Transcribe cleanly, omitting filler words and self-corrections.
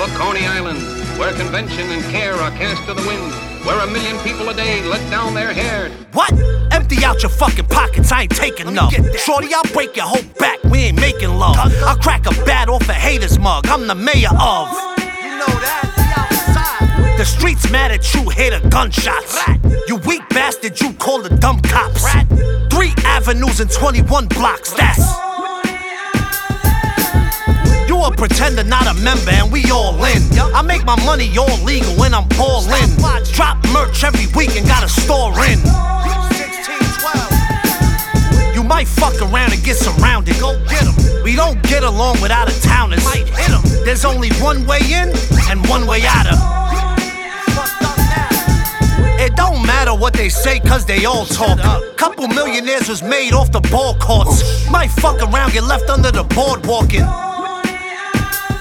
for Coney Island, where convention and care are cast to the wind, where 1 million people a day let down their hair. What? Empty out your fucking pockets, I ain't taking none. Shorty, I'll break your whole back, we ain't making love. I'll crack a bat off a hater's mug, I'm the mayor of. You know that, we outside. The streets mad at you, hear the gunshots. You weak bastard, you call the dumb cops. 3 avenues and 21 blocks, that's. You a pretender, not a member, and we all in. I make my money all legal when I'm all in. Drop merch every week and got a store in. You might fuck around and get surrounded. Go get 'em. We don't get along with out-of-towners. Might hit 'em. There's only one way in and one way out of. It don't matter what they say, cause they all talk. Couple millionaires was made off the ball courts. Might fuck around, get left under the board walking.